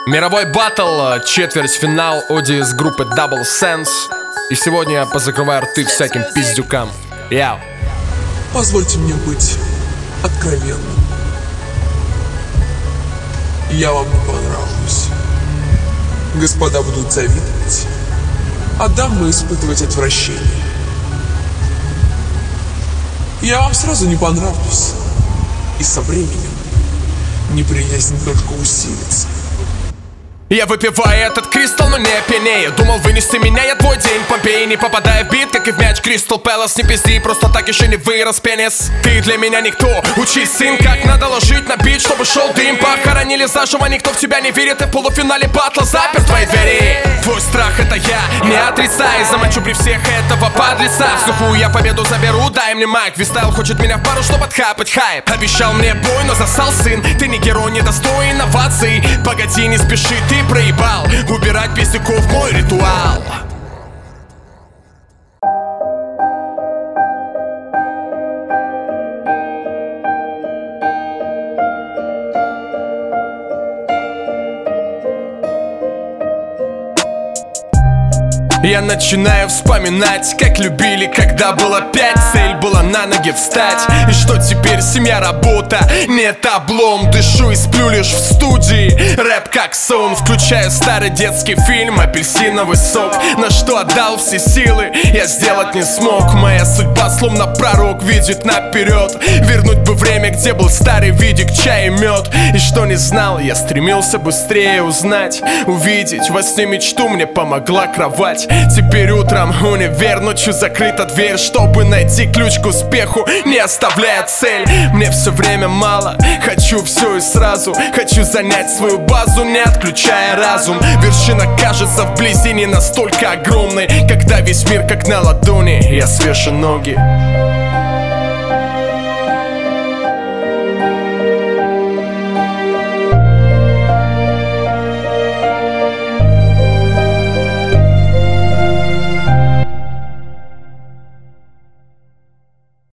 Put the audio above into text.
Мировой баттл, четвертьфинал, одиз группы Double Sense. И сегодня я позакрываю рты всяким пиздюкам. Яу. Позвольте мне быть откровенным. Я вам не понравлюсь. Господа будут завидовать, а дамы испытывать отвращение. Я вам сразу не понравлюсь, и со временем неприязнь только усилится. Я выпиваю этот кристалл, но не пьянею. Думал вынести меня, я твой день Помпеи. Не попадая в бит, как и в мяч Кристал Пэлас. Не пизди, просто так еще не вырос пенис. Ты для меня никто, учись, сын, как надо ложить на бит, чтобы шел дым. Похоронили заживо, никто в тебя не верит. И в полуфинале батла запер твои двери. Твой страх это я, не отрицай. Замочу при всех этого подлеца. В сухую я победу заберу, дай мне майк. Вистайл хочет меня в пару, чтобы отхапать хайп. Обещал мне бой, но засал сын. Ты не герой, не достоин оваций. Погоди, не спеши, ты проебал. Убирать пиздюков мой ритуал. Я начинаю вспоминать, как любили, когда было 5. Цель была на ноги встать. И что теперь семья, работа, нет облом. Дышу и сплю лишь в студии. Рэп как сон. Включаю старый детский фильм «Апельсиновый сок». На что отдал все силы, я сделать не смог. Моя судьба словно пророк видит наперед. Вернуть бы время, где был старый видик, чай и мед. И что не знал, я стремился быстрее узнать. Увидеть во сне мечту мне помогла кровать. Теперь утром универ, ночью закрыта дверь. Чтобы найти ключ к успеху, не оставляя цель. Мне все время мало, хочу все и сразу. Хочу занять свою базу, не отключая разум. Вершина кажется вблизи не настолько огромной, когда весь мир как на ладони, я свешу ноги.